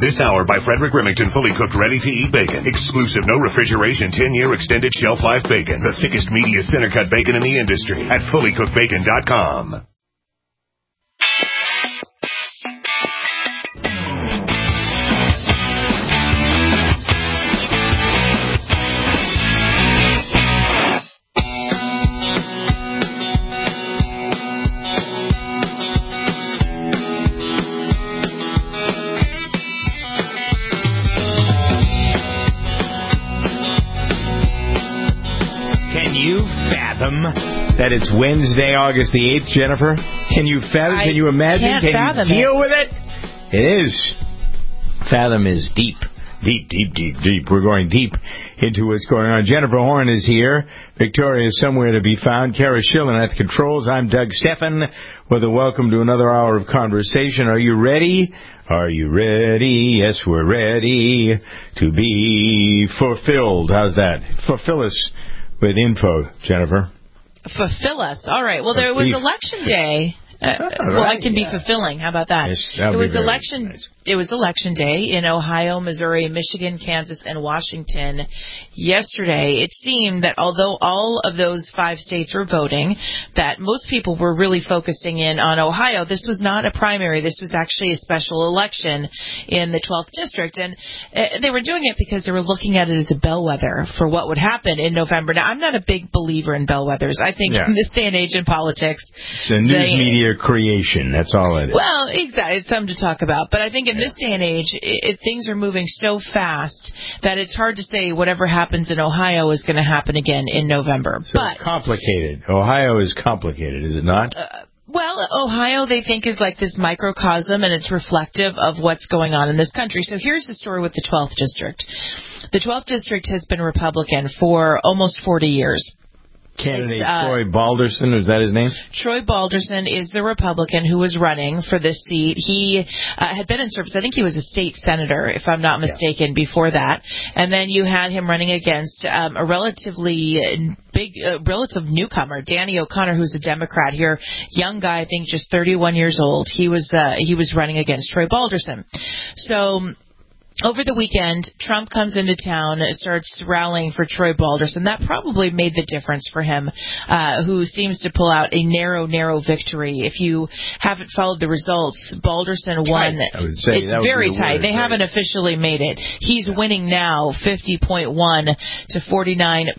This hour by Frederick Remington, fully cooked, ready-to-eat bacon. Exclusive, no refrigeration, 10-year extended shelf life bacon. The thickest, meatiest, center-cut bacon in the industry at fullycookedbacon.com. That it's Wednesday, August the 8th, Jennifer? Can you fathom? Can you imagine? Can you deal with it? It is. Fathom is deep. Deep. We're going deep into what's going on. Jennifer Horn is here. Victoria is somewhere to be found. Kara Schillen at the controls. I'm Doug Steffen with a welcome to another hour of conversation. Are you ready? Are you ready? Yes, we're ready to be fulfilled. How's that? Fulfill us with info, Jennifer. Fulfill us. All right. Well, there was Election Day. I can be fulfilling. How about that? Yes, it was election. Nice. It was Election Day in Ohio, Missouri, Michigan, Kansas, and Washington. Yesterday, it seemed that although all of those 5 states were voting, that most people were really focusing in on Ohio. This was not a primary. This was actually a special election in the 12th district, and they were doing it because they were looking at it as a bellwether for what would happen in November. Now, I'm not a big believer in bellwethers. I think in this day and age in politics, it's a news media creation. That's all it is. Well, exactly. It's something to talk about. But I think in this day and age, things are moving so fast that it's hard to say whatever happens in Ohio is going to happen again in November. So it's complicated. Ohio is complicated, is it not? Well, Ohio, they think, is like this microcosm, and it's reflective of what's going on in this country. So here's the story with the 12th District. The 12th District has been Republican for almost 40 years. Candidate Troy Balderson, is that his name? Troy Balderson is the Republican who was running for this seat. He had been in service. I think he was a state senator, if I'm not mistaken, before that. And then you had him running against a relatively relative newcomer, Danny O'Connor, who's a Democrat here, young guy, I think just 31 years old. He was running against Troy Balderson. So over the weekend, Trump comes into town, starts rallying for Troy Balderson. That probably made the difference for him, who seems to pull out a narrow victory. If you haven't followed the results, Balderson won. I would say it's very tight. They haven't officially made it. He's winning now 50.1 to 49.3%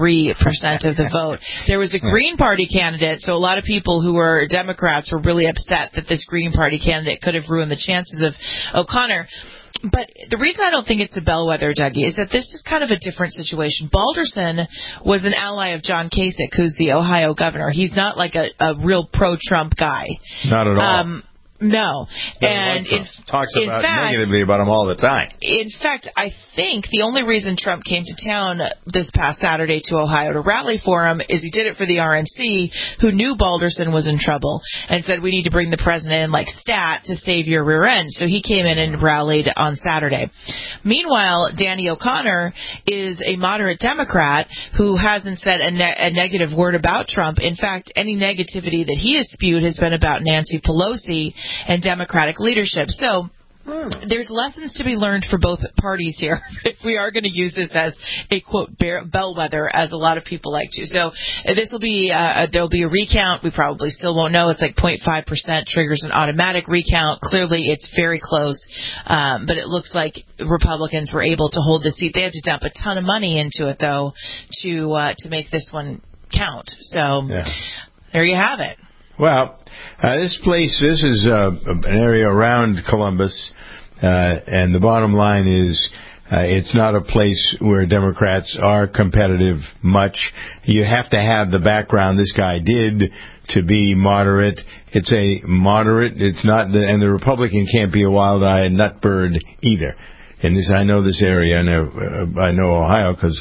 of the vote. There was a Green Party candidate, so a lot of people who were Democrats were really upset that this Green Party candidate could have ruined the chances of O'Connor. But the reason I don't think it's a bellwether, Dougie, is that this is kind of a different situation. Balderson was an ally of John Kasich, who's the Ohio governor. He's not like a real pro-Trump guy. Not at all. No. And talks negatively about him all the time. In fact, I think the only reason Trump came to town this past Saturday to Ohio to rally for him is he did it for the RNC, who knew Balderson was in trouble and said, we need to bring the president in like stat to save your rear end. So he came in and rallied on Saturday. Meanwhile, Danny O'Connor is a moderate Democrat who hasn't said a negative word about Trump. In fact, any negativity that he has spewed has been about Nancy Pelosi and Democratic leadership. So there's lessons to be learned for both parties here if we are going to use this as a, quote, bellwether, as a lot of people like to. So this will be, there'll be a recount. We probably still won't know. It's like 0.5% triggers an automatic recount. Clearly, it's very close. But it looks like Republicans were able to hold the seat. They had to dump a ton of money into it, though, to make this one count. So there you have it. Well, this is an area around Columbus, and the bottom line is it's not a place where Democrats are competitive much. You have to have the background this guy did to be moderate. It's a moderate. It's not, and the Republican can't be a wild-eyed nutbird either. And I know this area. I know Ohio because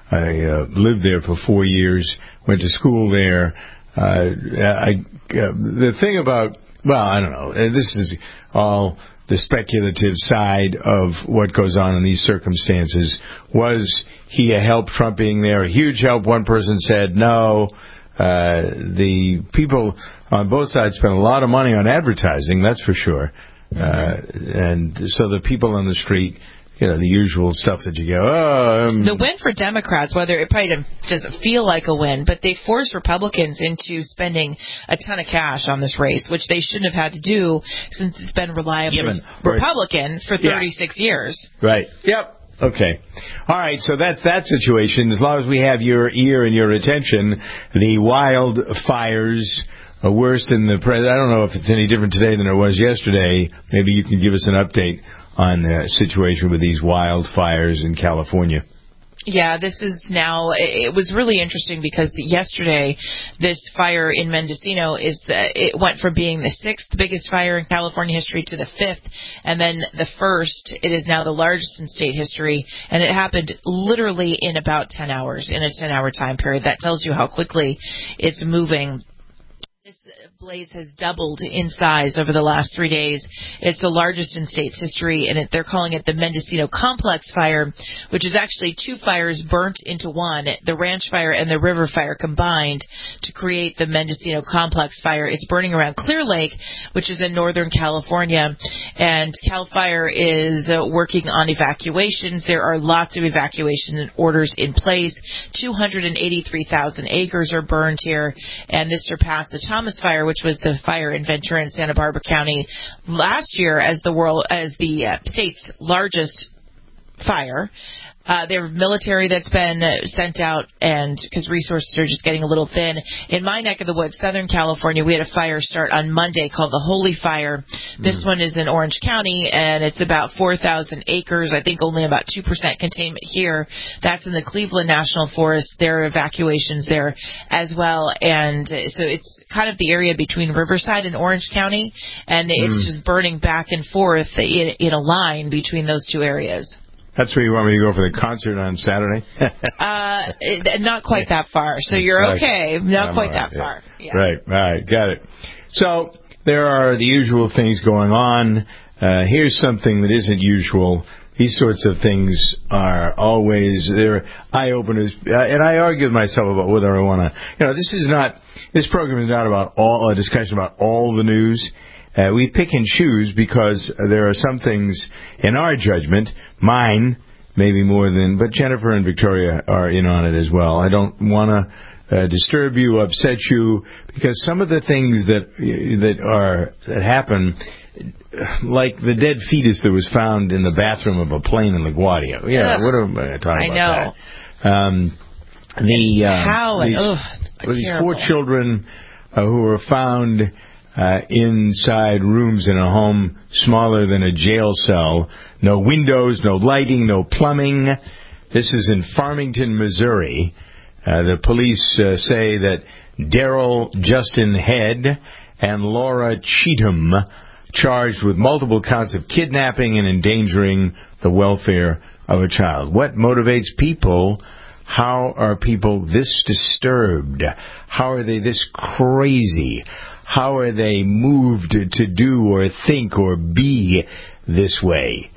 I lived there for 4 years. Went to school there. The thing about, I don't know, this is all the speculative side of what goes on in these circumstances. Was he a help, Trump being there? A huge help? One person said no. The people on both sides spent a lot of money on advertising, that's for sure. And so the people on the street, the usual stuff that you go, The win for Democrats, whether it probably doesn't feel like a win, but they forced Republicans into spending a ton of cash on this race, which they shouldn't have had to do since it's been reliably Republican for 36 years. Right. Yep. Okay. All right, so that's that situation. As long as we have your ear and your attention, the wildfires are worse than I don't know if it's any different today than it was yesterday. Maybe you can give us an update on the situation with these wildfires in California. Yeah, this is now, it was really interesting because yesterday this fire in Mendocino it went from being the 6th biggest fire in California history to the 5th, and then the 1st, it is now the largest in state history, and it happened literally in about 10 hours, in a 10-hour time period. That tells you how quickly it's moving. This blaze has doubled in size over the last 3 days. It's the largest in state's history, and they're calling it the Mendocino Complex Fire, which is actually 2 fires burnt into one, the Ranch Fire and the River Fire combined to create the Mendocino Complex Fire. It's burning around Clear Lake, which is in northern California, and CAL FIRE is working on evacuations. There are lots of evacuation orders in place. 283,000 acres are burned here, and this surpassed the Thomas Fire, which was the fire in Ventura and Santa Barbara County last year as the state's largest fire. There's military that's been sent out, and because resources are just getting a little thin. In my neck of the woods, Southern California, we had a fire start on Monday called the Holy Fire. This one is in Orange County, and it's about 4,000 acres. I think only about 2% containment here. That's in the Cleveland National Forest. There are evacuations there as well, and so it's kind of the area between Riverside and Orange County, and it's just burning back and forth in a line between those two areas. That's where you want me to go for the concert on Saturday? Not quite that far. So you're okay. Not quite that far. Yeah. Right. All right. Got it. So there are the usual things going on. Here's something that isn't usual. These sorts of things are always, they're eye-openers. And I argue with myself about whether I want to, this program is not about a discussion about all the news. We pick and choose because there are some things in our judgment, mine maybe more than, but Jennifer and Victoria are in on it as well. I don't want to disturb you, upset you, because some of the things that happen, like the dead fetus that was found in the bathroom of a plane in LaGuardia. Yeah, what am I talking about? I know. These 4 children who were found inside rooms in a home smaller than a jail cell. No windows, no lighting, no plumbing. This is in Farmington, Missouri. The police say that Daryl Justin Head and Laura Cheatham charged with multiple counts of kidnapping and endangering the welfare of a child. What motivates people? How are people this disturbed? How are they this crazy? How are they moved to do or think or be this way?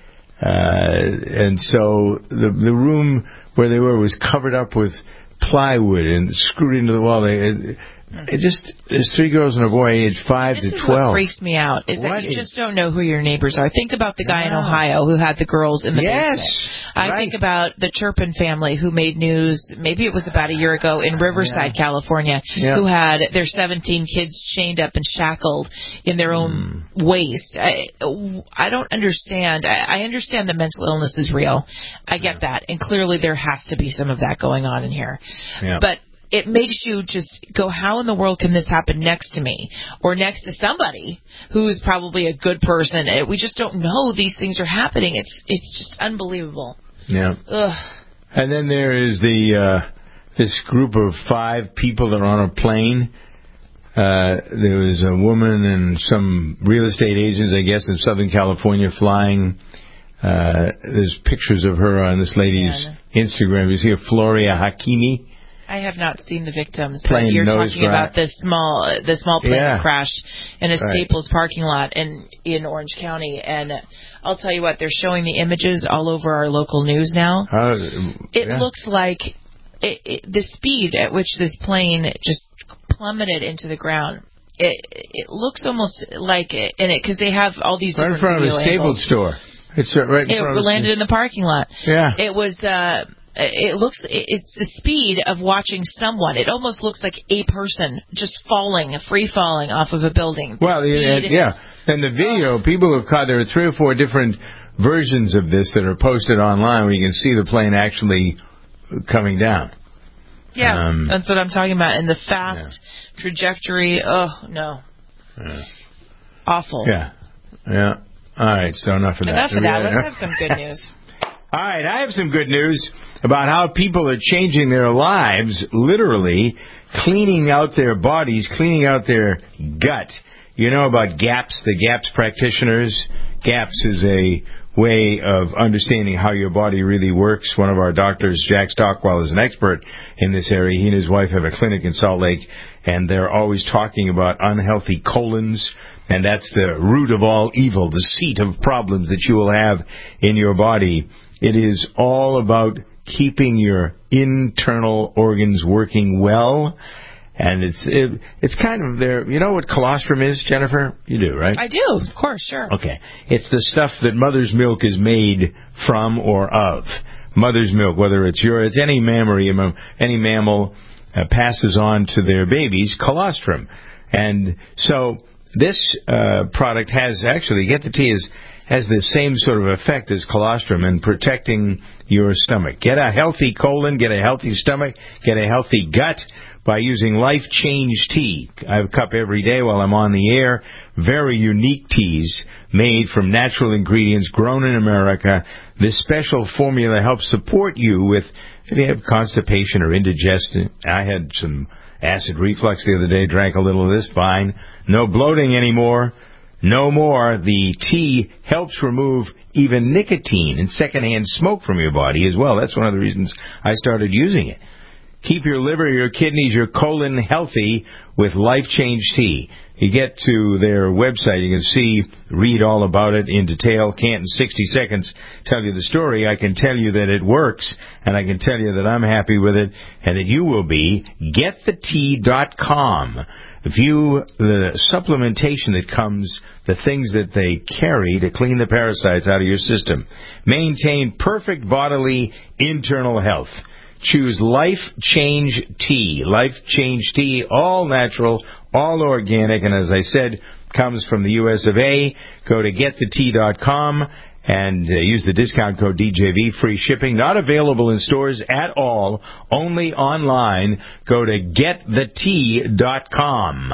And so the room where they were was covered up with plywood and screwed into the wall. There's 3 girls and a boy aged 5 to 12. This is what freaks me out, is that you just don't know who your neighbors are. Think about the guy in Ohio who had the girls in the basement. I think about the Turpin family who made news, maybe it was about a year ago, in Riverside, California, who had their 17 kids chained up and shackled in their own waste. I don't understand. I understand that mental illness is real. I get that. And clearly there has to be some of that going on in here. Yeah. But it makes you just go, how in the world can this happen next to me or next to somebody who's probably a good person? We just don't know these things are happening. It's just unbelievable. Yeah. Ugh. And then there is this group of 5 people that are on a plane. There was a woman and some real estate agents, I guess, in Southern California flying. There's pictures of her on this lady's Instagram. You see Floria Hakimi. I have not seen the victims, but you're talking about the small plane crash in a Staples parking lot in Orange County, and I'll tell you what, they're showing the images all over our local news now. It looks like the speed at which this plane just plummeted into the ground it looks almost like it in it because they have all these right in front of a Staples store. It's right in front of landed in the parking lot. Yeah. It was. It's the speed of watching someone. It almost looks like a person just free falling off of a building. Well, yeah. And the video, people have caught. There are 3 or 4 different versions of this that are posted online where you can see the plane actually coming down. Yeah, that's what I'm talking about. And the fast trajectory. Oh no. Yeah. Awful. Yeah. All right. So enough of that. Enough of that. Let's have some good news. All right, I have some good news about how people are changing their lives, literally cleaning out their bodies, cleaning out their gut. You know about GAPS, the GAPS practitioners. GAPS is a way of understanding how your body really works. One of our doctors, Jack Stockwell, is an expert in this area. He and his wife have a clinic in Salt Lake, and they're always talking about unhealthy colons. And that's the root of all evil, the seat of problems that you will have in your body. It is all about keeping your internal organs working well. And it's kind of there. You know what colostrum is, Jennifer? You do, right? I do, of course, sure. Okay. It's the stuff that mother's milk is made from or of. Mother's milk, whether it's any mammal passes on to their babies colostrum. And so this product has the same sort of effect as colostrum in protecting your stomach. Get a healthy colon, get a healthy stomach, get a healthy gut by using Life Change Tea. I have a cup every day while I'm on the air. Very unique teas made from natural ingredients grown in America. This special formula helps support you with, if you have constipation or indigestion. I had some acid reflux the other day, drank a little of this, fine. No bloating anymore. No more. The tea helps remove even nicotine and secondhand smoke from your body as well. That's one of the reasons I started using it. Keep your liver, your kidneys, your colon healthy with Life Change Tea. You get to their website, you can read all about it in detail. Can't in 60 seconds tell you the story. I can tell you that it works, and I can tell you that I'm happy with it, and that you will be. GetTheTea.com. View the supplementation that comes, the things that they carry to clean the parasites out of your system. Maintain perfect bodily internal health. Choose Life Change Tea. Life Change Tea, all natural, all organic, and as I said, comes from the US of A. Go to GetTheTea.com and use the discount code DJV. Free shipping. Not available in stores at all, only online. Go to GetTheTea.com.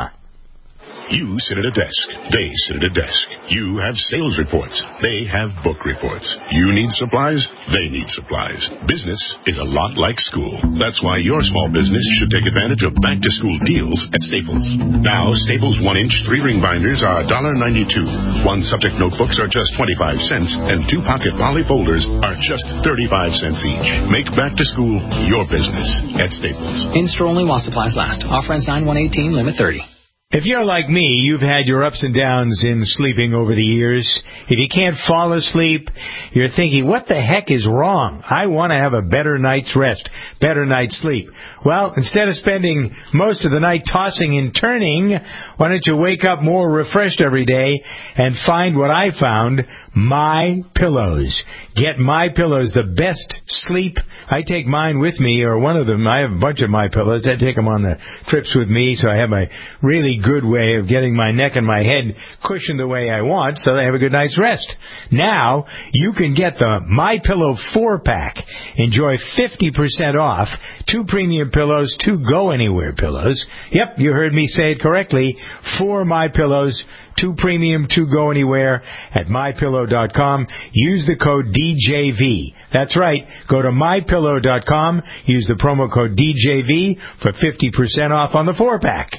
You sit at a desk. They sit at a desk. You have sales reports. They have book reports. You need supplies. They need supplies. Business is a lot like school. That's why your small business should take advantage of back-to-school deals at Staples. Now, Staples 1-inch 3-ring binders are $1.92. 1 subject notebooks are just 25 cents, and 2 pocket poly folders are just 35 cents each. Make back-to-school your business at Staples. In-store only while supplies last. Offer ends 9/1/18, limit 30. If you're like me, you've had your ups and downs in sleeping over the years. If you can't fall asleep, you're thinking, what the heck is wrong? I want to have a better night's rest, better night's sleep. Well, instead of spending most of the night tossing and turning, why don't you wake up more refreshed every day and find what I found, My Pillows. Get My Pillows, the best sleep. I take mine with me, or one of them. I have a bunch of My Pillows. I take them on the trips with me, so I have my really good way of getting my neck and my head cushioned the way I want, so I have a good night's rest. Now, you can get the My Pillow 4-pack. Enjoy 50% off. 2 premium pillows, 2 go-anywhere pillows. Yep, you heard me say it correctly. 4 My Pillows, 2 premium, 2 go anywhere at MyPillow.com. Use the code DJV. That's right. Go to MyPillow.com. Use the promo code DJV for 50% off on the 4-pack.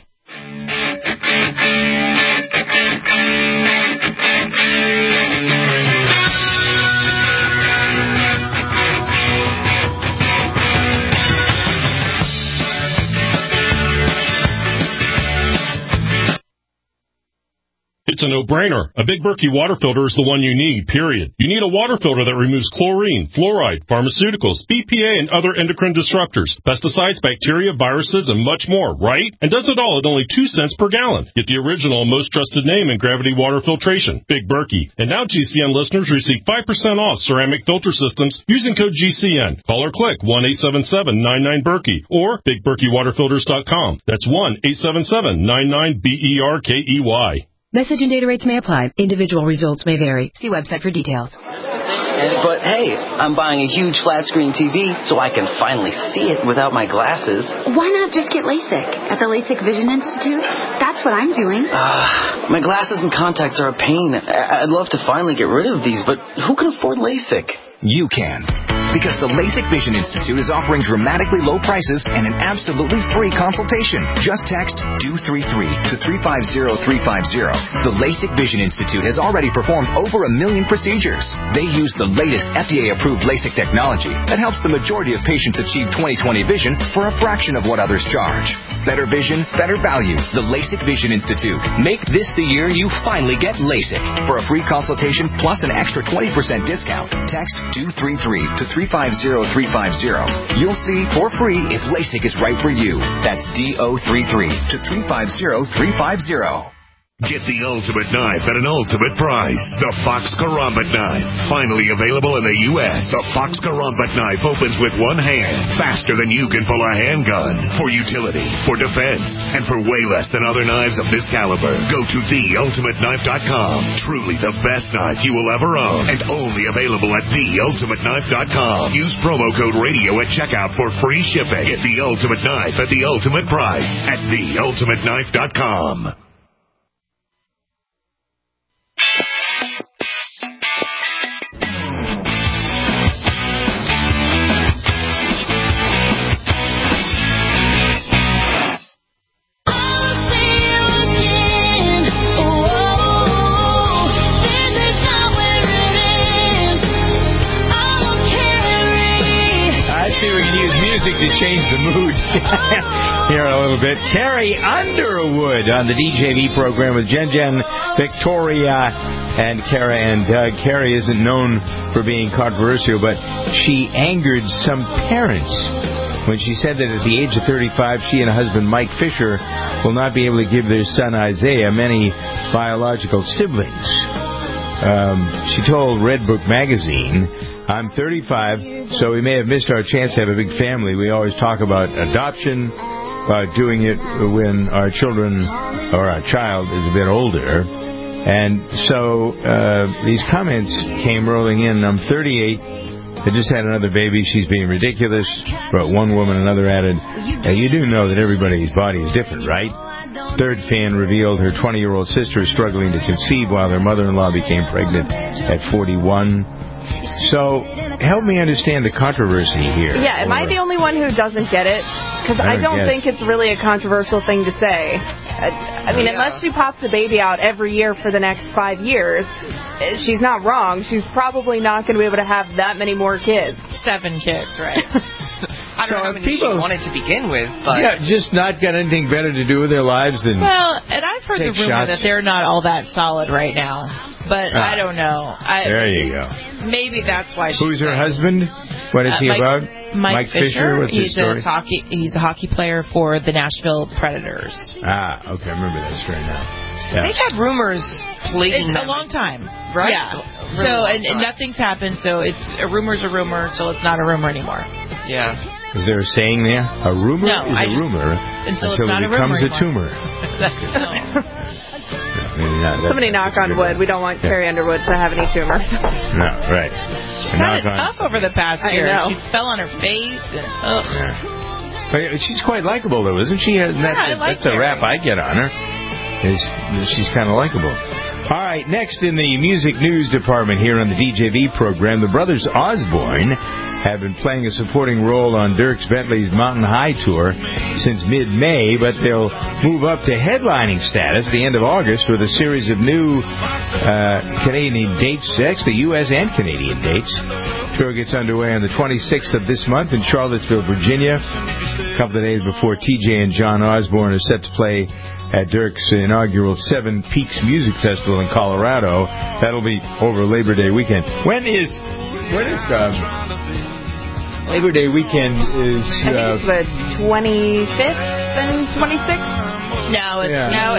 It's a no-brainer. A Big Berkey water filter is the one you need, period. You need a water filter that removes chlorine, fluoride, pharmaceuticals, BPA, and other endocrine disruptors, pesticides, bacteria, viruses, and much more, right? And does it all at only 2 cents per gallon. Get the original and most trusted name in gravity water filtration, Big Berkey. And now GCN listeners receive 5% off ceramic filter systems using code GCN. Call or click 1-877-99-BERKEY or BigBerkeyWaterFilters.com. That's 1-877-99-BERKEY. Message and data rates may apply. Individual results may vary. See website for details. But hey, I'm buying a huge flat-screen TV so I can finally see it without my glasses. Why not just get LASIK at the LASIK Vision Institute? That's what I'm doing. My glasses and contacts are a pain. I'd love to finally get rid of these, but who can afford LASIK? You can. Because the LASIK Vision Institute is offering dramatically low prices and an absolutely free consultation. Just text DO33 to 350350. The LASIK Vision Institute has already performed over 1 million procedures. They use the latest FDA-approved LASIK technology that helps the majority of patients achieve 20/20 vision for a fraction of what others charge. Better vision, better value. The LASIK Vision Institute. Make this the year you finally get LASIK. For a free consultation plus an extra 20% discount, text DO33 to 350350. You'll see for free if LASIK is right for you. That's DO33 to 350350. Get the ultimate knife at an ultimate price. The Fox Karambit knife. Finally available in the U.S. The Fox Karambit knife opens with one hand, faster than you can pull a handgun. For utility, for defense, and for way less than other knives of this caliber. Go to TheUltimateKnife.com. Truly the best knife you will ever own. And only available at TheUltimateKnife.com. Use promo code radio at checkout for free shipping. Get the ultimate knife at the ultimate price at TheUltimateKnife.com. See, we can use music to change the mood here a little bit. Carrie Underwood on the DJV program with Jen, Victoria, and Kara and Doug. Carrie isn't known for being controversial, but she angered some parents when she said that at the age of 35, she and her husband Mike Fisher will not be able to give their son Isaiah many biological siblings. She told Redbook magazine, I'm 35, so we may have missed our chance to have a big family. We always talk about adoption, doing it when our children or our child is a bit older. And so these comments came rolling in. I'm 38. I just had another baby. She's being ridiculous. But one woman, another added, you do know that everybody's body is different, right? Third fan revealed her 20-year-old sister is struggling to conceive while their mother-in-law became pregnant at 41. So, help me understand the controversy here. Yeah, am I the only one who doesn't get it? Because I don't think it's really a controversial thing to say. I mean, unless she pops the baby out every year for the next 5 years, she's not wrong. She's probably not going to be able to have that many more kids. 7 kids, right? I don't know how many she wanted to begin with, but... Yeah, just not got anything better to do with their lives than... Well, and I've heard the rumor that they're not all that solid right now. But I don't know. There you go. Maybe that's why she's... Who's her husband? What is he about? Mike Fisher. What's his story? He's a hockey player for the Nashville Predators. Ah, okay. I remember that story now. Yeah. They've had rumors plaguing them. A long time. Right? Yeah. So, and nothing's happened, so a rumor's a rumor, so it's not a rumor anymore. Yeah. Is there a saying there? A rumor is a rumor until it becomes a tumor. Somebody knock on wood. We don't want Carrie Underwood to have any tumors. No, right. She's had it tough over the past year. She fell on her face. And, But she's quite likable, though, isn't she? That's the rap I get on her. She's kind of likable. All right, next in the music news department here on the DJV program, the brothers Osborne have been playing a supporting role on Dierks Bentley's Mountain High tour since mid-May, but they'll move up to headlining status the end of August with a series of new Canadian dates, actually U.S. and Canadian dates. The tour gets underway on the 26th of this month in Charlottesville, Virginia, a couple of days before TJ and John Osborne are set to play at Dirk's inaugural Seven Peaks Music Festival in Colorado. That'll be over Labor Day weekend. When is Labor Day weekend? Is I think it's the 25th and 26th. No, it's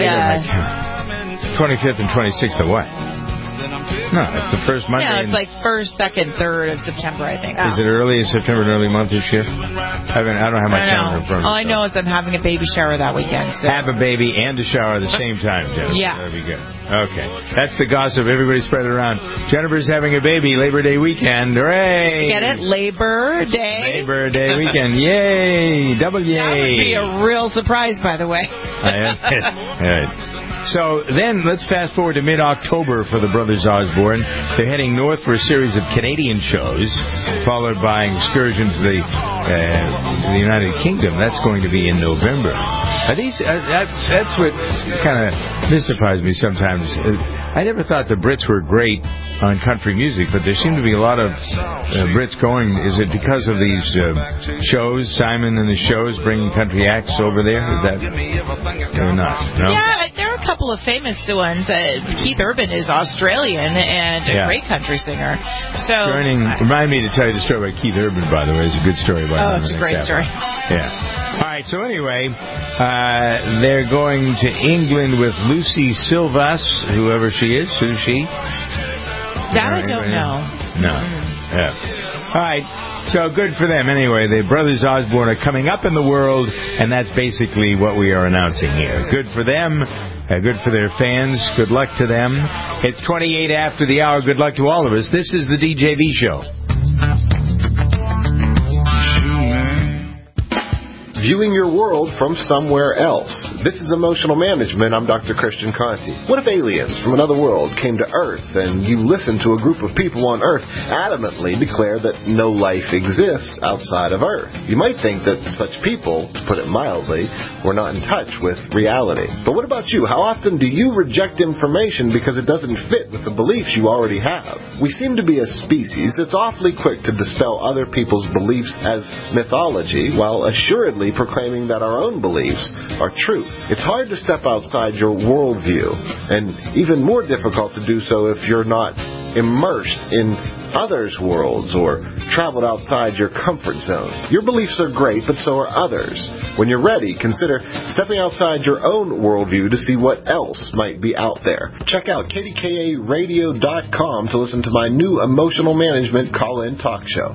25th and 26th of what? No, it's the first Monday. No, it's like 1st, 2nd, 3rd of September, I think. Is it early in September, an early month this year? I don't have my calendar in front of me. All I know is I'm having a baby shower that weekend. So. Have a baby and a shower at the same time, Jennifer. Yeah. That'll be good. Okay. That's the gossip. Everybody spread it around. Jennifer's having a baby Labor Day weekend. Hooray! Get it? Labor Day? Labor Day weekend. Yay! Double yay! That would be a real surprise, by the way. All right. So then let's fast forward to mid-October for the Brothers Osborne. They're heading north for a series of Canadian shows, followed by an excursion to the United Kingdom. That's going to be in November. That's what kind of mystifies me sometimes. I never thought the Brits were great on country music, but there seem to be a lot of Brits going. Is it because of these shows, Simon and the shows, bringing country acts over there? Is that or not? No? Yeah, there are a couple of famous ones. Keith Urban is Australian and a great country singer. So remind me to tell you the story about Keith Urban, by the way. It's a good story about him. Oh, it's a great story. Yeah. All right, so anyway, they're going to England with Lucy Silvas, whoever she is. Who's she? That I don't know. No. Yeah. All right. So good for them. Anyway, the Brothers Osborne are coming up in the world, and that's basically what we are announcing here. Good for them. Good for their fans. Good luck to them. It's 28 after the hour. Good luck to all of us. This is the DJV Show. Viewing your world from somewhere else. This is Emotional Management. I'm Dr. Christian Conti. What if aliens from another world came to Earth and you listened to a group of people on Earth adamantly declare that no life exists outside of Earth? You might think that such people, to put it mildly, were not in touch with reality. But what about you? How often do you reject information because it doesn't fit with the beliefs you already have? We seem to be a species that's awfully quick to dispel other people's beliefs as mythology, while assuredly proclaiming that our own beliefs are true. It's hard to step outside your worldview, and even more difficult to do so if you're not immersed in others' worlds or traveled outside your comfort zone. Your beliefs are great, but so are others. When you're ready, consider stepping outside your own worldview to see what else might be out there. Check out KDKARadio.com to listen to my new Emotional Management call-in talk show.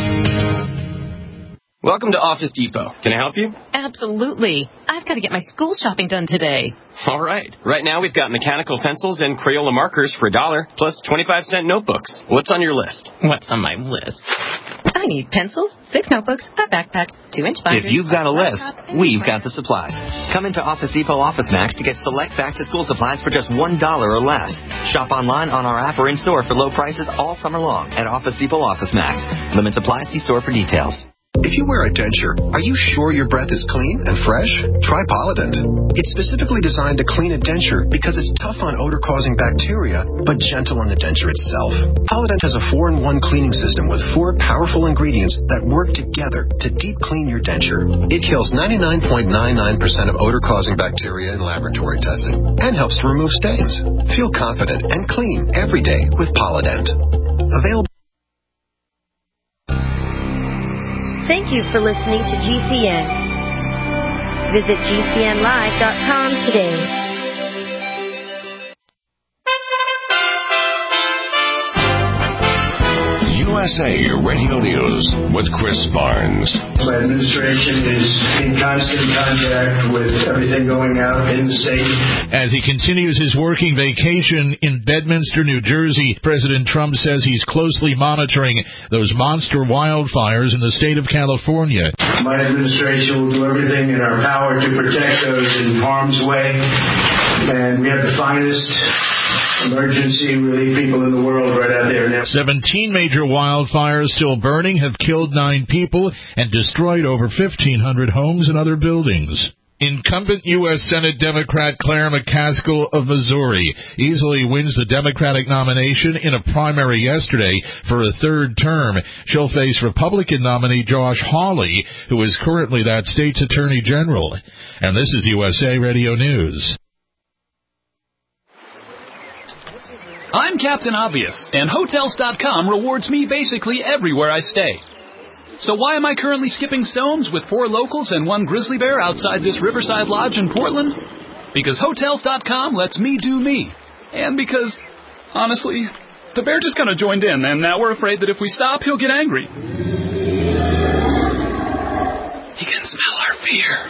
Welcome to Office Depot. Can I help you? Absolutely. I've got to get my school shopping done today. All right. Right now we've got mechanical pencils and Crayola markers for $1, plus 25-cent notebooks. What's on your list? What's on my list? I need pencils, 6 notebooks, a backpack, 2-inch binders. If you've got a list, we've got the supplies. Come into Office Depot Office Max to get select back-to-school supplies for just $1 or less. Shop online on our app or in-store for low prices all summer long at Office Depot Office Max. Limit supplies. See store for details. If you wear a denture, are you sure your breath is clean and fresh? Try Polident. It's specifically designed to clean a denture because it's tough on odor-causing bacteria, but gentle on the denture itself. Polident has a 4-in-1 cleaning system with 4 powerful ingredients that work together to deep clean your denture. It kills 99.99% of odor-causing bacteria in laboratory testing and helps to remove stains. Feel confident and clean every day with Polident. Available. Thank you for listening to GCN. Visit GCNlive.com today. USA Radio News with Chris Barnes. My administration is in constant contact with everything going out in the state. As he continues his working vacation in Bedminster, New Jersey, President Trump says he's closely monitoring those monster wildfires in the state of California. My administration will do everything in our power to protect those in harm's way. And we have the finest emergency relief people in the world right out there now. 17 major wildfires still burning have killed 9 people and destroyed over 1,500 homes and other buildings. Incumbent U.S. Senate Democrat Claire McCaskill of Missouri easily wins the Democratic nomination in a primary yesterday for a third term. She'll face Republican nominee Josh Hawley, who is currently that state's Attorney General. And this is USA Radio News. I'm Captain Obvious, and Hotels.com rewards me basically everywhere I stay. So why am I currently skipping stones with 4 locals and 1 grizzly bear outside this Riverside Lodge in Portland? Because Hotels.com lets me do me. And because, honestly, the bear just kind of joined in, and now we're afraid that if we stop, he'll get angry. He can smell our fear.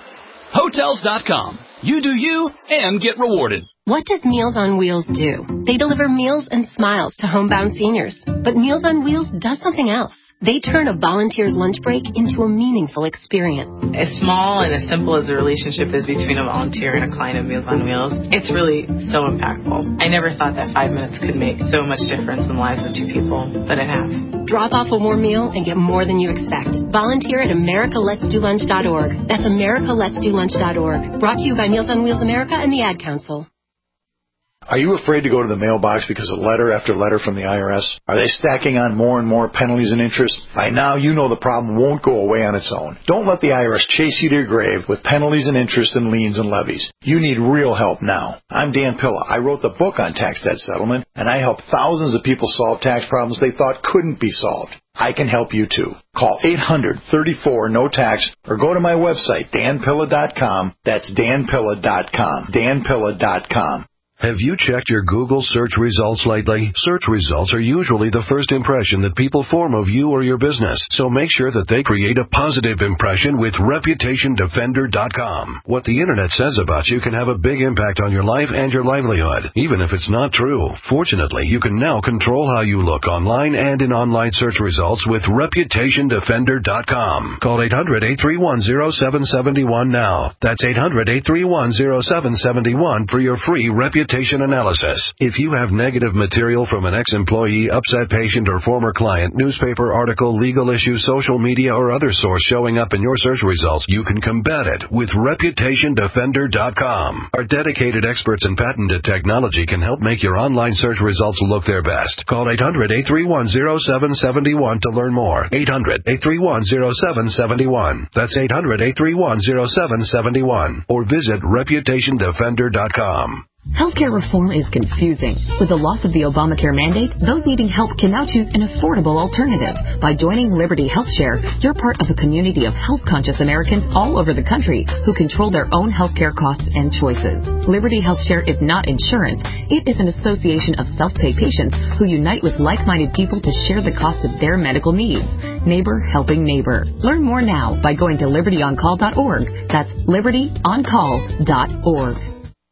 Hotels.com. You do you and get rewarded. What does Meals on Wheels do? They deliver meals and smiles to homebound seniors. But Meals on Wheels does something else. They turn a volunteer's lunch break into a meaningful experience. As small and as simple as the relationship is between a volunteer and a client of Meals on Wheels, it's really so impactful. I never thought that 5 minutes could make so much difference in the lives of 2 people, but it has. Drop off a warm meal and get more than you expect. Volunteer at AmericaLet'sDoLunch.org. That's AmericaLet'sDoLunch.org. Brought to you by Meals on Wheels America and the Ad Council. Are you afraid to go to the mailbox because of letter after letter from the IRS? Are they stacking on more and more penalties and interest? By now, you know the problem won't go away on its own. Don't let the IRS chase you to your grave with penalties and interest and liens and levies. You need real help now. I'm Dan Pilla. I wrote the book on tax debt settlement, and I help thousands of people solve tax problems they thought couldn't be solved. I can help you too. Call 800-34-NO-TAX or go to my website, danpilla.com. That's danpilla.com. danpilla.com. Have you checked your Google search results lately? Search results are usually the first impression that people form of you or your business, so make sure that they create a positive impression with ReputationDefender.com. What the Internet says about you can have a big impact on your life and your livelihood, even if it's not true. Fortunately, you can now control how you look online and in online search results with ReputationDefender.com. Call 800-831-0771 now. That's 800-831-0771 for your free reputation analysis. If you have negative material from an ex-employee, upset patient, or former client, newspaper article, legal issue, social media, or other source showing up in your search results, you can combat it with ReputationDefender.com. Our dedicated experts in patented technology can help make your online search results look their best. Call 800-831-0771 to learn more. 800-831-0771. That's 800-831-0771. Or visit ReputationDefender.com. Healthcare reform is confusing. With the loss of the Obamacare mandate, those needing help can now choose an affordable alternative. By joining Liberty HealthShare, you're part of a community of health-conscious Americans all over the country who control their own healthcare costs and choices. Liberty HealthShare is not insurance. It is an association of self-pay patients who unite with like-minded people to share the cost of their medical needs. Neighbor helping neighbor. Learn more now by going to libertyoncall.org. That's libertyoncall.org.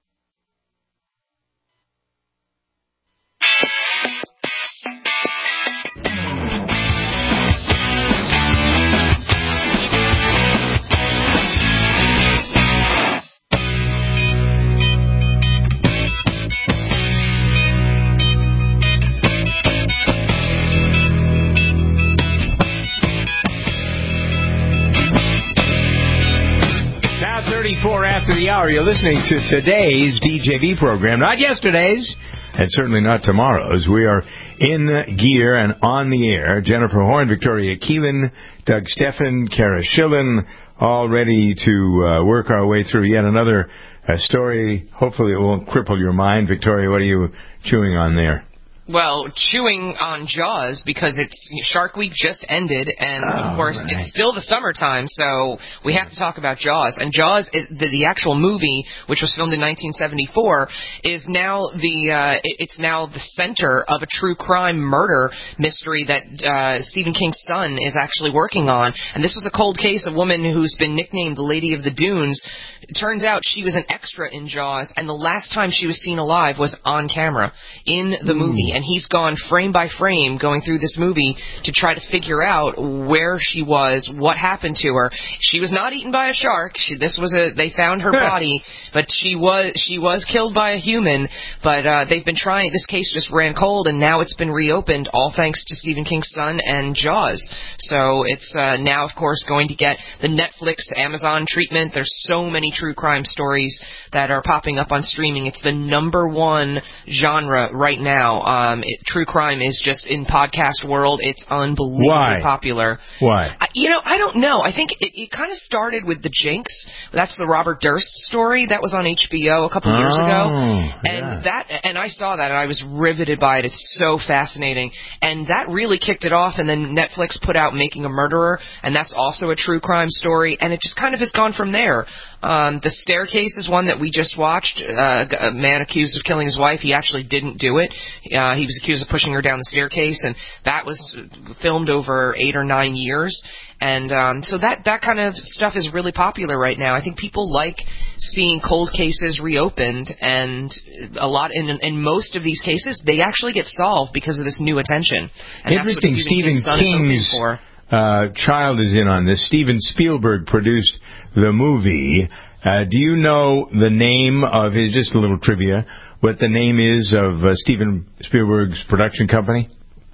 After the hour, you're listening to today's DJV program, not yesterday's, and certainly not tomorrow's. We are in gear and on the air. Jennifer Horn, Victoria Keelan, Doug Steffen, Kara Schillen, all ready to work our way through yet another story. Hopefully it won't cripple your mind. Victoria, what are you chewing on there? Well, chewing on Jaws because Shark Week just ended, and of course it's still the summertime, so we have to talk about Jaws. And Jaws is the actual movie, which was filmed in 1974, is now it's now the center of a true crime murder mystery that Stephen King's son is actually working on. And this was a cold case, a woman who's been nicknamed the Lady of the Dunes. It turns out she was an extra in Jaws, and the last time she was seen alive was on camera in the movie. And he's gone frame by frame going through this movie to try to figure out where she was, what happened to her. She was not eaten by a shark. They found her body, but she was killed by a human. But they've been trying. This case just ran cold, and now it's been reopened, all thanks to Stephen King's son and Jaws. So it's now, of course, going to get the Netflix, Amazon treatment. There's so many true crime stories that are popping up on streaming. It's the #1 genre right now. True crime is just in podcast world. It's unbelievably popular. Why? I don't know. I think it kind of started with The Jinx. That's the Robert Durst story that was on HBO a couple years ago, and I saw that and I was riveted by it. It's so fascinating, and that really kicked it off. And then Netflix put out Making a Murderer, and that's also a true crime story, and it just kind of has gone from there. The Staircase is one that we just watched. A man accused of killing his wife. He actually didn't do it. He was accused of pushing her down the staircase, and that was filmed over 8 or 9 years. And so that kind of stuff is really popular right now. I think people like seeing cold cases reopened, and a lot in most of these cases, they actually get solved because of this new attention. And interesting. That's what Stephen King's child is in on this. Steven Spielberg produced the movie. Do you know the name of his, just a little trivia, what the name is of Steven Spielberg's production company?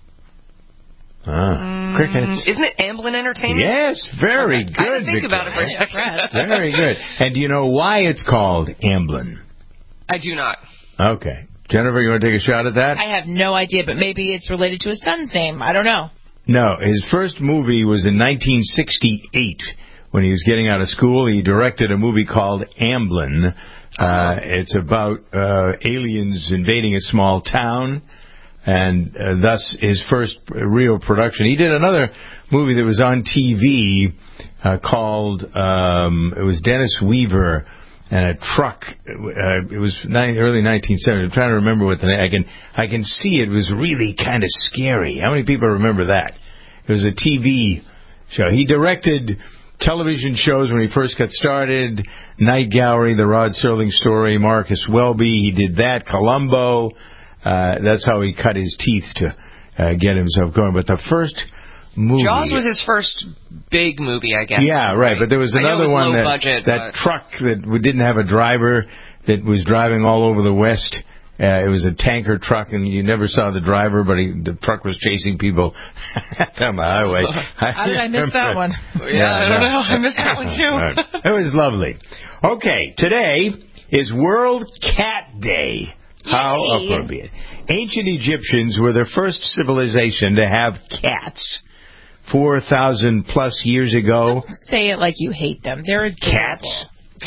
Crickets. Isn't it Amblin Entertainment? Yes, very good. I didn't think about it for a second. Very good. And do you know why it's called Amblin? I do not. Okay. Jennifer, you want to take a shot at that? I have no idea, but maybe it's related to his son's name. I don't know. No, his first movie was in 1968. When he was getting out of school, he directed a movie called Amblin. It's about aliens invading a small town, and thus his first real production. He did another movie that was on TV called, it was Dennis Weaver and a truck. It was early 1970s. I'm trying to remember what the name. I can see it was really kind of scary. How many people remember that? It was a TV show. He directed television shows when he first got started. Night Gallery, The Rod Serling Story, Marcus Welby. He did that. Columbo. That's how he cut his teeth to get himself going. But the first movie... Jaws was his first big movie, I guess. Yeah, right. But there was another one that truck that didn't have a driver that was driving all over the West. It was a tanker truck, and you never saw the driver, but the truck was chasing people down the highway. How did I miss that one? Yeah, I don't know. I missed that one, too. It was lovely. Okay, today is World Cat Day. How appropriate. Ancient Egyptians were the first civilization to have cats 4,000 plus years ago. Say it like you hate them. They're adorable. Cats.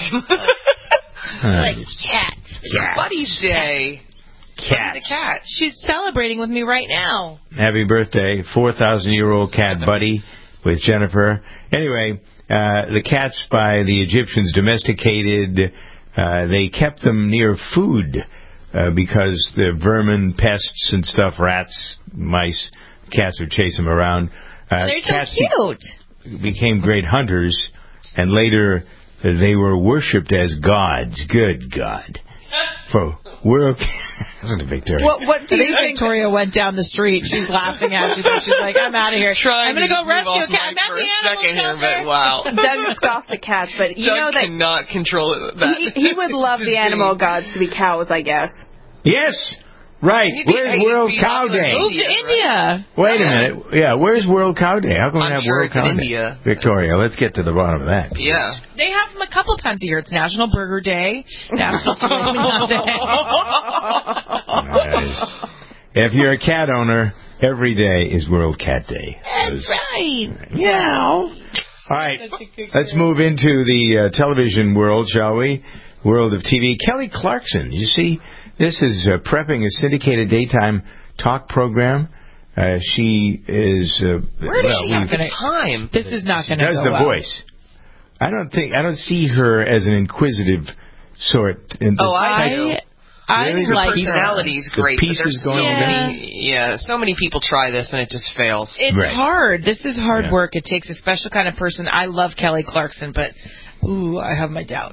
Like cats. Buddy's Day. Cat. The cat. She's celebrating with me right now. Happy birthday, 4,000-year-old cat Buddy with Jennifer. Anyway, the cats by the Egyptians domesticated. They kept them near food because the vermin, pests and stuff, rats, mice, cats would chase them around. They're cats so cute. Became great hunters, and later they were worshipped as gods. Good God. For world... Listen to Victoria. What do you think? Victoria went down the street. She's laughing at you. She's like, I'm out of here. I'm going to go rescue a cat. I'm at the animal shelter. But wow. Doug scoffs at cats, but you know that... cannot control that. He would love the animal gods to be cows, I guess. Yes. Right. Where's World Cow Day? Move to India. Wait a minute. Yeah, where's World Cow Day? How come we have World Cow Day? India. Victoria, let's get to the bottom of that. Yeah. They have them a couple times a year. It's National Burger Day, National Filet Mignon Day. Nice. If you're a cat owner, every day is World Cat Day. That's right. Meow. All right. Let's move into the television world, shall we? World of TV. Kelly Clarkson, you see... This is prepping a syndicated daytime talk program. She is... Where does she have the time? This is not going to go well. She does the voice. I don't see her as an inquisitive sort. I think her personality is great. The pieces going so many people try this and it just fails. It's hard. This is hard work. It takes a special kind of person. I love Kelly Clarkson, but I have my doubts.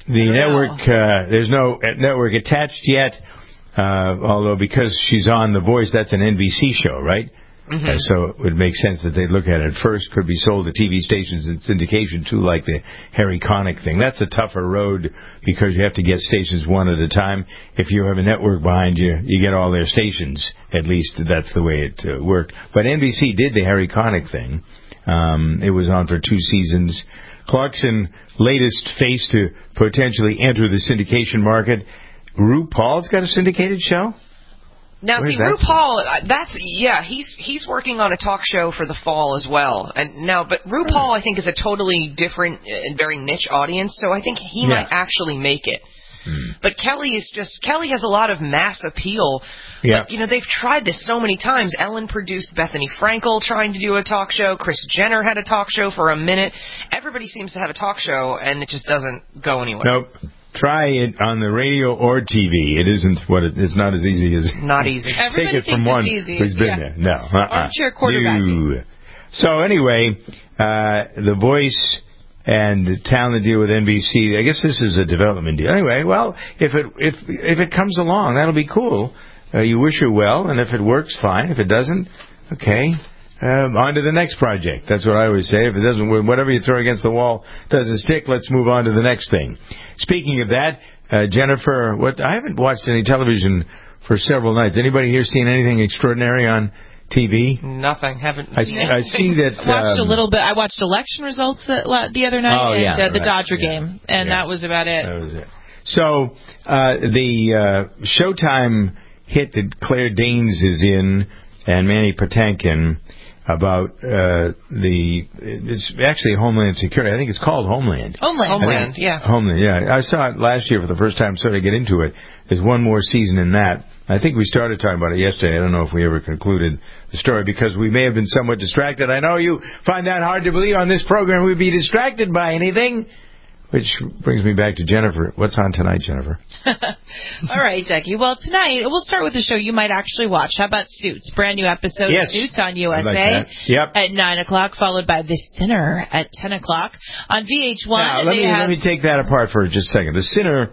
The network, there's no network attached yet, although because she's on The Voice, that's an NBC show, right? Mm-hmm. So it would make sense that they'd look at it first. Could be sold to TV stations and syndication, too, like the Harry Connick thing. That's a tougher road because you have to get stations one at a time. If you have a network behind you, you get all their stations. At least that's the way it worked. But NBC did the Harry Connick thing. It was on for 2 seasons. Clarkson, latest face to potentially enter the syndication market. RuPaul's got a syndicated show? Now, see, RuPaul, he's working on a talk show for the fall as well. But RuPaul, I think, is a totally different and very niche audience, so I think he might actually make it. But Kelly has a lot of mass appeal. Yeah. But, they've tried this so many times. Ellen produced Bethany Frankel trying to do a talk show. Kris Jenner had a talk show for a minute. Everybody seems to have a talk show, and it just doesn't go anywhere. Nope. Try it on the radio or TV. It isn't it's not as easy as... Not easy. Take it from one who's been there. No. Armchair quarterbacking. So anyway, The Voice and Town to deal with NBC. I guess this is a development deal. Anyway, well, if it comes along, that'll be cool. You wish her well, and if it works, fine. If it doesn't, okay. On to the next project. That's what I always say. If it doesn't, whatever you throw against the wall doesn't stick, let's move on to the next thing. Speaking of that, Jennifer, I haven't watched any television for several nights. Anybody here seen anything extraordinary on TV? Nothing. Haven't. I see that. I watched a little bit. I watched election results the other night the Dodger game, and that was about it. That was it. So the Showtime hit that Claire Danes is in and Manny Patinkin about it's actually Homeland Security. I think it's called Homeland. Homeland, yeah. Homeland, yeah. I saw it last year for the first time, so to get into it. There's one more season in that. I think we started talking about it yesterday. I don't know if we ever concluded the story because we may have been somewhat distracted. I know you find that hard to believe on this program we'd be distracted by anything. Which brings me back to Jennifer. What's on tonight, Jennifer? All right, Decky. Well, tonight, we'll start with a show you might actually watch. How about Suits? Brand new episode of Suits on USA at 9 o'clock, followed by The Sinner at 10 o'clock. On VH1, now, let me take that apart for just a second. The Sinner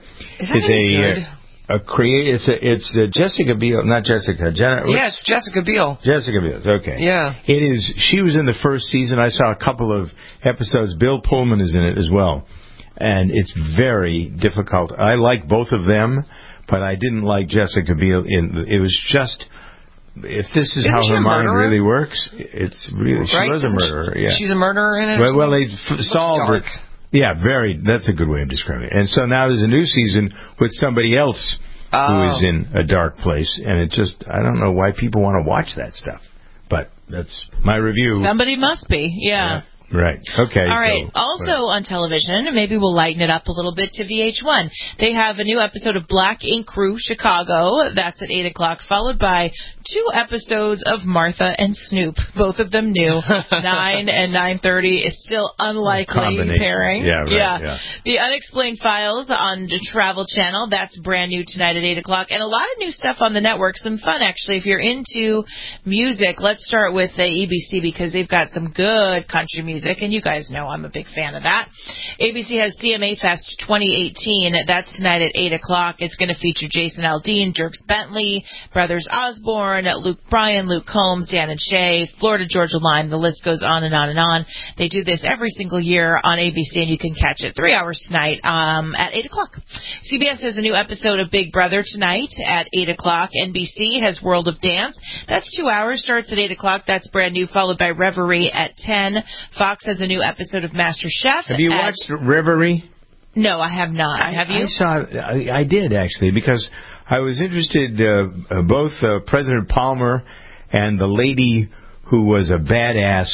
it's Jessica Biel, not Jessica. Yes, Jessica Biel. Jessica Biel, okay. Yeah. It is. She was in the first season. I saw a couple of episodes. Bill Pullman is in it as well. And it's very difficult. I like both of them, but I didn't like Jessica Biel. It was just, if this is how her mind really works, it's really, she was a murderer. Yeah. She's a murderer in it? Well, they solved it. Yeah, that's a good way of describing it. And so now there's a new season with somebody else who is in a dark place. And it just, I don't know why people want to watch that stuff. But that's my review. Somebody must be, yeah. Right. Okay. All right. Also on television, maybe we'll lighten it up a little bit to VH1. They have a new episode of Black Ink Crew Chicago. That's at 8 o'clock, followed by 2 episodes of Martha and Snoop, both of them new. 9 and 9:30 is still unlikely pairing. Yeah, right, yeah. The Unexplained Files on the Travel Channel. That's brand new tonight at 8 o'clock. And a lot of new stuff on the network. Some fun, actually. If you're into music, let's start with ABC because they've got some good country music. And you guys know I'm a big fan of that. ABC has CMA Fest 2018. That's tonight at 8 o'clock. It's going to feature Jason Aldean, Dierks Bentley, Brothers Osborne, Luke Bryan, Luke Combs, Dan and Shay, Florida Georgia Line. The list goes on and on and on. They do this every single year on ABC, and you can catch it 3 hours tonight at 8 o'clock. CBS has a new episode of Big Brother tonight at 8 o'clock. NBC has World of Dance. That's 2 hours. Starts at 8 o'clock. That's brand new, followed by Reverie at 10. Fox has a new episode of Master Chef. Have you watched Reverie? No, I have not. Have you? I did, actually, because I was interested, both President Palmer and the lady who was a badass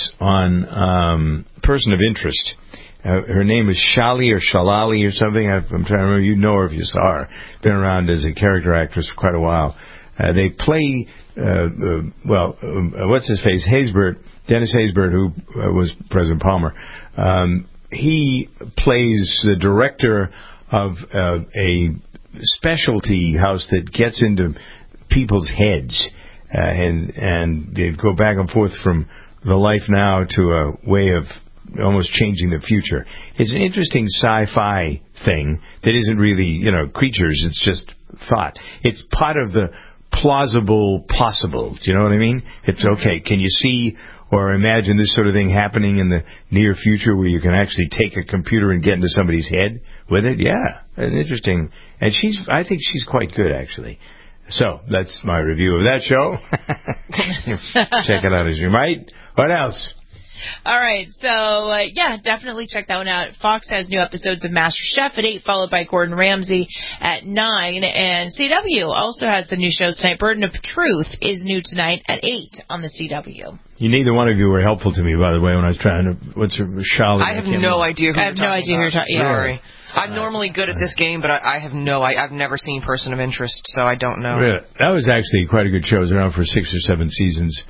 on Person of Interest. Her name is Shali or Shalali or something. I'm trying to remember. You know her if you saw her. Been around as a character actress for quite a while. They play, what's his face? Dennis Haysbert, who was President Palmer. He plays the director of a specialty house that gets into people's heads, and they go back and forth from the life now to a way of almost changing the future. It's an interesting sci-fi thing that isn't really, creatures. It's just thought. It's part of the plausible possible. Do you know what I mean? It's okay. Can you see or imagine this sort of thing happening in the near future where you can actually take a computer and get into somebody's head with it? Yeah, it's interesting. And I think she's quite good, actually. So, that's my review of that show. Check it out as you might. What else? All right, so, definitely check that one out. Fox has new episodes of MasterChef at 8, followed by Gordon Ramsay at 9. And CW also has the new shows tonight. Burden of Truth is new tonight at 8 on the CW. Neither one of you were helpful to me, by the way, when I was trying to... What's her... Charlotte? I have no idea who I have no idea who you're talking about. Sorry. I'm normally good at this game, but I've never seen Person of Interest, so I don't know. Really? That was actually quite a good show. It was around for 6 or 7 seasons.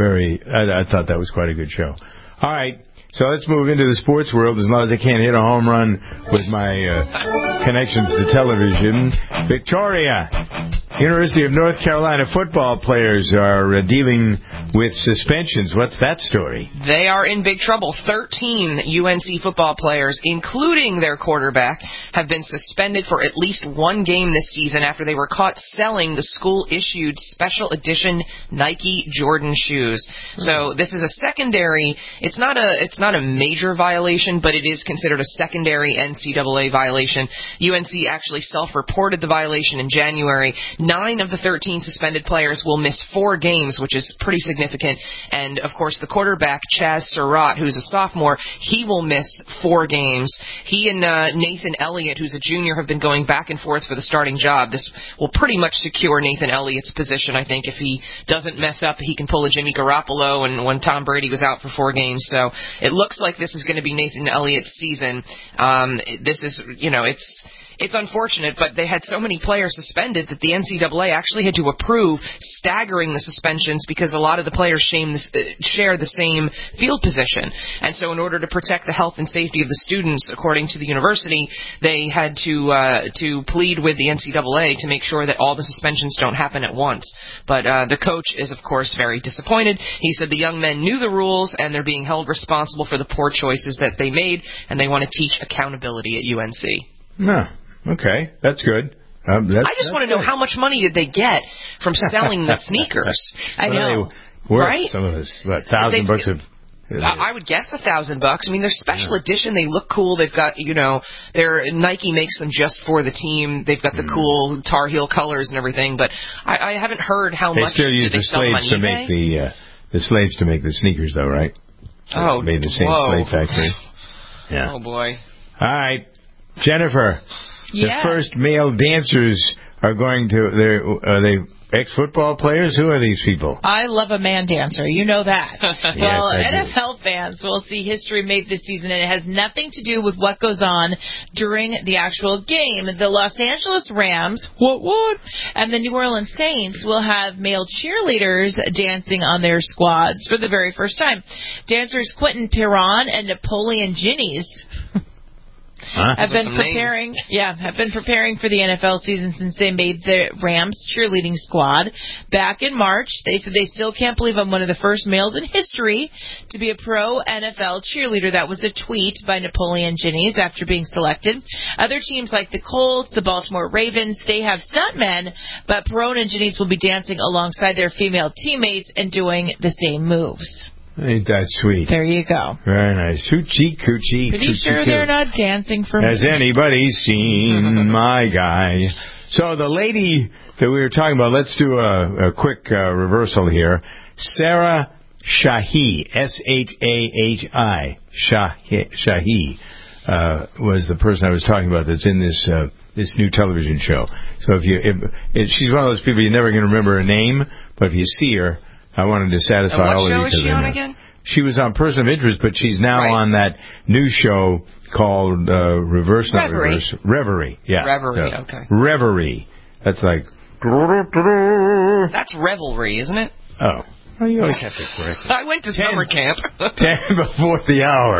I thought that was quite a good show. All right, so let's move into the sports world. As long as I can't hit a home run with my connections to television. Victoria, University of North Carolina football players are dealing with suspensions. What's that story? They are in big trouble. 13 UNC football players, including their quarterback, have been suspended for at least one game this season after they were caught selling the school-issued special edition Nike Jordan shoes. So this is a secondary. It's not a major violation, but it is considered a secondary NCAA violation. UNC actually self-reported the violation in January. 9 of the 13 suspended players will miss 4 games, which is pretty significant. And, of course, the quarterback, Chaz Surratt, who's a sophomore, he will miss 4 games. He and Nathan Elliott, who's a junior, have been going back and forth for the starting job. This will pretty much secure Nathan Elliott's position, I think. If he doesn't mess up, he can pull a Jimmy Garoppolo, and when Tom Brady was out for 4 games. So it looks like this is going to be Nathan Elliott's season. This is, it's unfortunate, but they had so many players suspended that the NCAA actually had to approve staggering the suspensions because a lot of the players share the same field position. And so in order to protect the health and safety of the students, according to the university, they had to plead with the NCAA to make sure that all the suspensions don't happen at once. But the coach is, of course, very disappointed. He said the young men knew the rules and they're being held responsible for the poor choices that they made, and they want to teach accountability at UNC. No. Okay, that's good. I just want to know how much money did they get from selling the sneakers? I know, right? Some of this, what, $1,000 of... I would guess $1,000. I mean, they're special edition. They look cool. They've got, their Nike makes them just for the team. They've got the cool Tar Heel colors and everything. But I haven't heard how much they still use the slaves to make the slaves to make the sneakers, though, right? So made the same slave factory. Yeah. Oh boy. All right, Jennifer. Yeah. The first male dancers are going to... Are they ex-football players? Who are these people? I love a man dancer. You know that. Yes, well, I NFL fans will see history made this season, and it has nothing to do with what goes on during the actual game. The Los Angeles Rams, and the New Orleans Saints will have male cheerleaders dancing on their squads for the very first time. Dancers Quentin Piron and Napoleon Ginnies... have been preparing for the NFL season since they made the Rams cheerleading squad back in March. They said they still can't believe I'm one of the first males in history to be a pro NFL cheerleader. That was a tweet by Napoleon Ginnies after being selected. Other teams like the Colts, the Baltimore Ravens, they have stuntmen, but Perone and Ginnies will be dancing alongside their female teammates and doing the same moves. Ain't that sweet? There you go. Very nice. Hoochie coochie. Pretty sure they're not dancing for me. Has anybody seen my guy? So the lady that we were talking about, let's do a quick reversal here. Sarah Shahi, S-H-A-H-I, Shahi, was the person I was talking about that's in this new television show. So she's one of those people you're never going to remember her name, but if you see her, I wanted to satisfy all of you. What show is she on again? She was on Person of Interest, but she's now on that new show called Reverie. Yeah. Reverie, okay. Reverie. That's like... That's Revelry, isn't it? Oh. Well, you always have to correct me. I went to summer camp. 10 before the hour.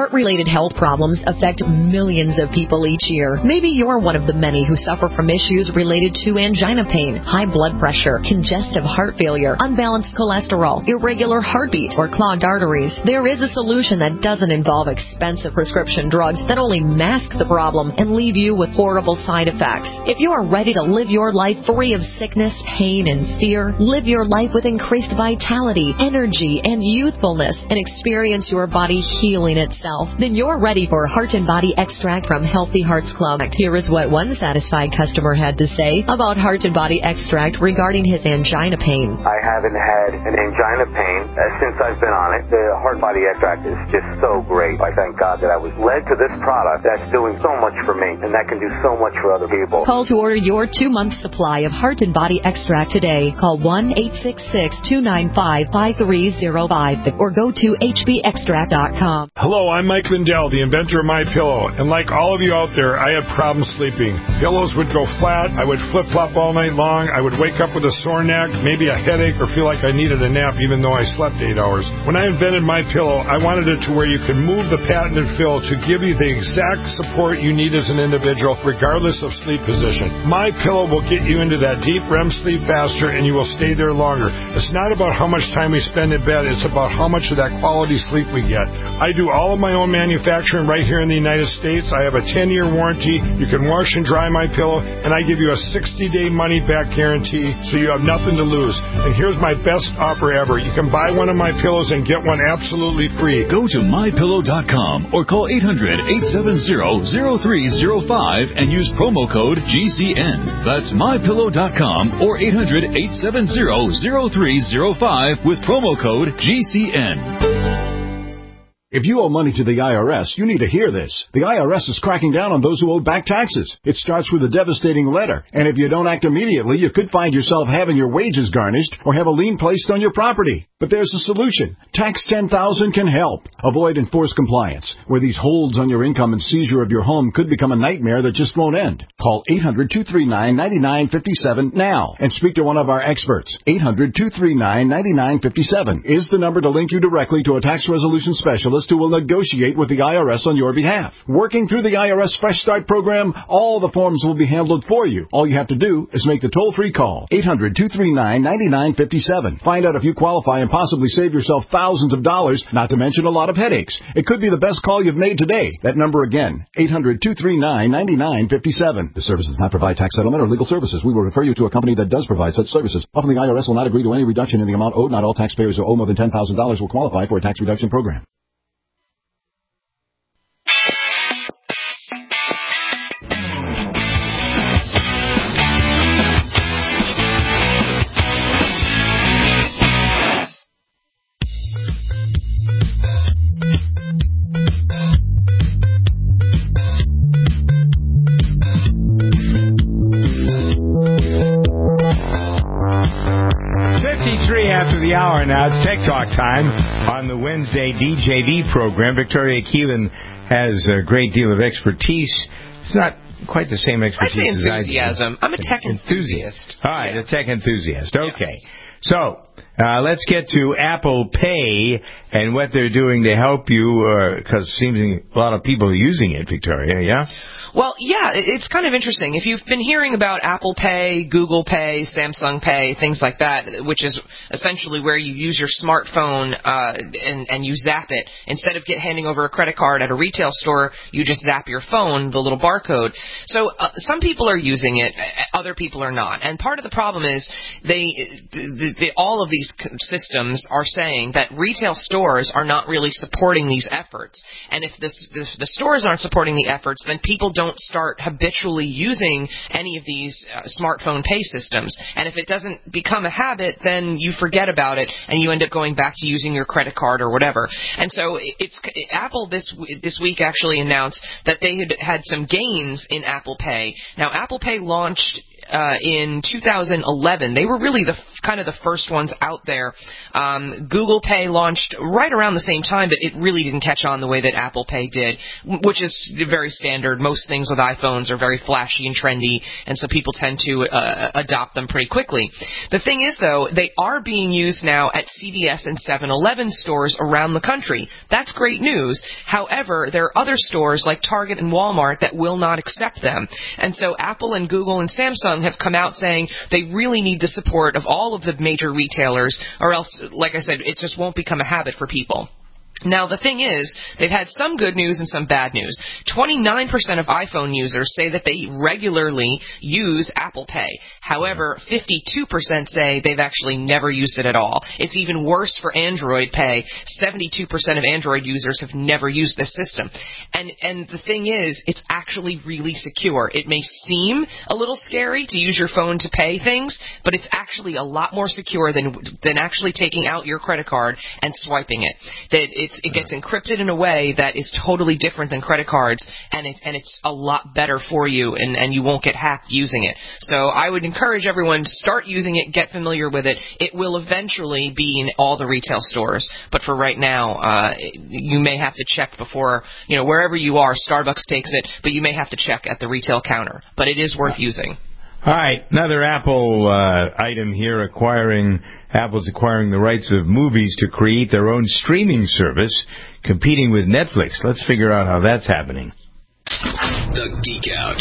Heart-related health problems affect millions of people each year. Maybe you're one of the many who suffer from issues related to angina pain, high blood pressure, congestive heart failure, unbalanced cholesterol, irregular heartbeat, or clogged arteries. There is a solution that doesn't involve expensive prescription drugs that only mask the problem and leave you with horrible side effects. If you are ready to live your life free of sickness, pain, and fear, live your life with increased vitality, energy, and youthfulness, and experience your body healing itself, then you're ready for Heart and Body Extract from Healthy Hearts Club. Here is what one satisfied customer had to say about Heart and Body Extract regarding his angina pain. I haven't had an angina pain since I've been on it. The Heart Body Extract is just so great. I thank God that I was led to this product that's doing so much for me, and that can do so much for other people. Call to order your 2-month supply of Heart and Body Extract today. Call 1-866-295-5305 or go to hbextract.com. Hello, I'm Mike Lindell, the inventor of MyPillow, and like all of you out there, I had problems sleeping. Pillows would go flat, I would flip-flop all night long, I would wake up with a sore neck, maybe a headache, or feel like I needed a nap even though I slept 8 hours. When I invented MyPillow, I wanted it to where you could move the patented fill to give you the exact support you need as an individual, regardless of sleep position. MyPillow will get you into that deep REM sleep faster, and you will stay there longer. It's not about how much time we spend in bed, it's about how much of that quality sleep we get. I do all of my own manufacturing right here in the United States. I have a 10-year warranty. You can wash and dry MyPillow, and I give you a 60-day money-back guarantee, so you have nothing to lose. And here's my best offer ever. You can buy one of my pillows and get one absolutely free. Go to MyPillow.com or call 800-870-0305 and use promo code GCN. That's MyPillow.com or 800-870-0305 with promo code GCN. If you owe money to the IRS, you need to hear this. The IRS is cracking down on those who owe back taxes. It starts with a devastating letter, and if you don't act immediately, you could find yourself having your wages garnished or have a lien placed on your property. But there's a solution. Tax 10,000 can help. Avoid enforced compliance, where these holds on your income and seizure of your home could become a nightmare that just won't end. Call 800-239-9957 now and speak to one of our experts. 800-239-9957 is the number to link you directly to a tax resolution specialist who will negotiate with the IRS on your behalf. Working through the IRS Fresh Start program, all the forms will be handled for you. All you have to do is make the toll-free call. 800-239-9957. Find out if you qualify and possibly save yourself thousands of dollars, not to mention a lot of headaches. It could be the best call you've made today. That number again, 800-239-9957. This service does not provide tax settlement or legal services. We will refer you to a company that does provide such services. Often the IRS will not agree to any reduction in the amount owed. Not all taxpayers who owe more than $10,000 will qualify for a tax reduction program. After the hour now, it's Tech Talk time on the Wednesday DJV program. Victoria Keelan has a great deal of expertise. It's not quite the same expertise as I do. Enthusiasm. I'm a tech enthusiast. All right, a tech enthusiast. Okay. Yes. So, let's get to Apple Pay and what they're doing to help you, because it seems a lot of people are using it, Victoria, yeah? Well, yeah, it's kind of interesting. If you've been hearing about Apple Pay, Google Pay, Samsung Pay, things like that, which is essentially where you use your smartphone and you zap it. Instead of handing over a credit card at a retail store, you just zap your phone, the little barcode. So some people are using it, other people are not. And part of the problem is all of these systems are saying that retail stores are not really supporting these efforts. And if the stores aren't supporting the efforts, then people don't start habitually using any of these smartphone pay systems. And if it doesn't become a habit, then you forget about it and you end up going back to using your credit card or whatever. And so Apple this week actually announced that they had some gains in Apple Pay. Now, Apple Pay launched in 2011. They were really kind of the first ones out there. Google Pay launched right around the same time, but it really didn't catch on the way that Apple Pay did, which is very standard. Most things with iPhones are very flashy and trendy, and so people tend to adopt them pretty quickly. The thing is, though, they are being used now at CVS and 7-Eleven stores around the country. That's great news. However, there are other stores like Target and Walmart that will not accept them. And so Apple and Google and Samsung have come out saying they really need the support of all of the major retailers, or else, like I said, it just won't become a habit for people. Now, the thing is, they've had some good news and some bad news. 29% of iPhone users say that they regularly use Apple Pay. However, 52% say they've actually never used it at all. It's even worse for Android Pay. 72% of Android users have never used this system. And the thing is, it's actually really secure. It may seem a little scary to use your phone to pay things, but it's actually a lot more secure than actually taking out your credit card and swiping it. It gets encrypted in a way that is totally different than credit cards, and it's a lot better for you, and you won't get hacked using it. So I would encourage everyone to start using it, get familiar with it. It will eventually be in all the retail stores, but for right now, you may have to check before, wherever you are. Starbucks takes it, but you may have to check at the retail counter. But it is worth using. All right, another Apple item here. Apple's acquiring the rights of movies to create their own streaming service, competing with Netflix. Let's figure out how that's happening. The Geek Out.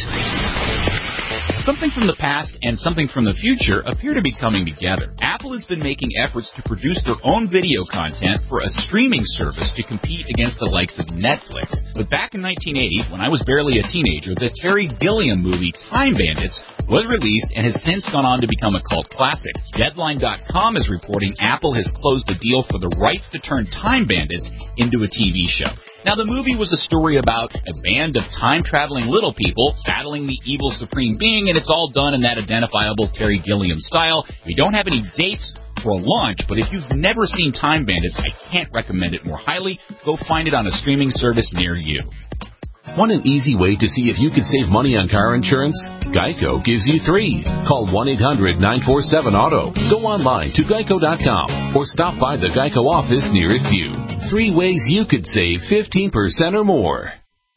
Something from the past and something from the future appear to be coming together. Apple has been making efforts to produce their own video content for a streaming service to compete against the likes of Netflix. But back in 1980, when I was barely a teenager, the Terry Gilliam movie Time Bandits was released and has since gone on to become a cult classic. Deadline.com is reporting Apple has closed a deal for the rights to turn Time Bandits into a TV show. Now, the movie was a story about a band of time-traveling little people battling the evil supreme being, and it's all done in that identifiable Terry Gilliam style. We don't have any dates for a launch, but if you've never seen Time Bandits, I can't recommend it more highly. Go find it on a streaming service near you. Want an easy way to see if you could save money on car insurance? Geico gives you 3. Call 1-800-947-AUTO. Go online to geico.com or stop by the Geico office nearest you. 3 ways you could save 15% or more.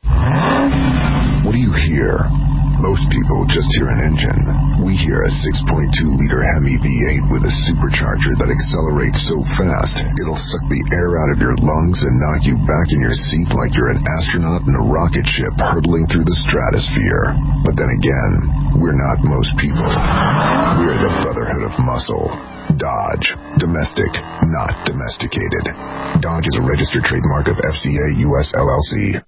What do you hear? Most people just hear an engine. We hear a 6.2-liter Hemi V8 with a supercharger that accelerates so fast, it'll suck the air out of your lungs and knock you back in your seat like you're an astronaut in a rocket ship hurtling through the stratosphere. But then again, we're not most people. We're the Brotherhood of Muscle. Dodge. Domestic, not domesticated. Dodge is a registered trademark of FCA US LLC.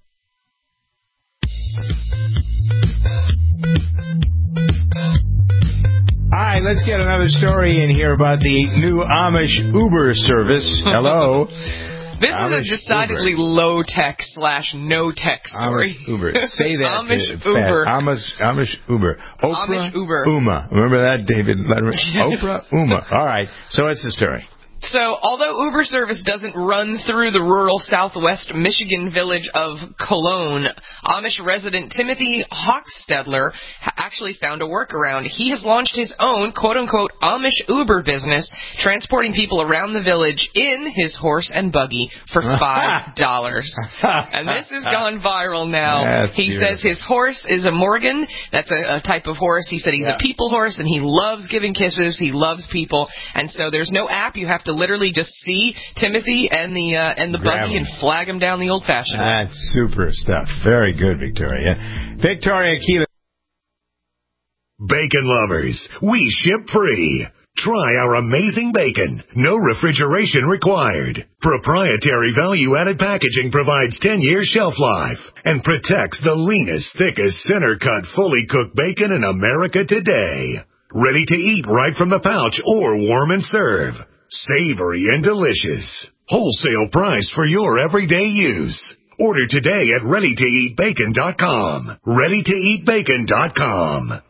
All right, let's get another story in here about the new Amish Uber service. Hello. This Amish is a decidedly low-tech / no-tech story. Amish Uber. Say that. Amish Uber. Amish Uber. Oprah Amish Uber. Uma. Remember that, David Letterman? Yes. Oprah Uma. All right. So what's the story? So, although Uber service doesn't run through the rural southwest Michigan village of Cologne, Amish resident Timothy Hochstedler actually found a workaround. He has launched his own, quote-unquote, Amish Uber business, transporting people around the village in his horse and buggy for $5. And this has gone viral now. He says his horse is a Morgan. That's a type of horse. He said he's a people horse, and he loves giving kisses. He loves people. And so there's no app. You have to literally just see Timothy and the buggy and flag him down the old-fashioned way. That's super stuff. Very good, Victoria. Victoria Keeler. Bacon lovers, we ship free. Try our amazing bacon. No refrigeration required. Proprietary value-added packaging provides 10 years shelf life and protects the leanest, thickest, center-cut, fully cooked bacon in America today. Ready to eat right from the pouch or warm and serve. Savory and delicious. Wholesale price for your everyday use. Order today at ReadyToEatBacon.com. ReadyToEatBacon.com.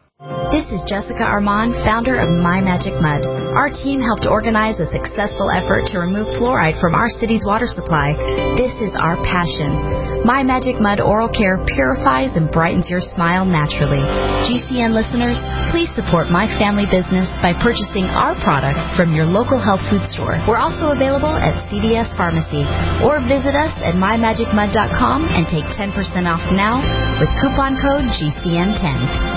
This is Jessica Armand, founder of My Magic Mud. Our team helped organize a successful effort to remove fluoride from our city's water supply. This is our passion. My Magic Mud Oral Care purifies and brightens your smile naturally. GCN listeners, please support my family business by purchasing our product from your local health food store. We're also available at CVS Pharmacy, or visit us at mymagicmud.com and take 10% off now with coupon code GCN10.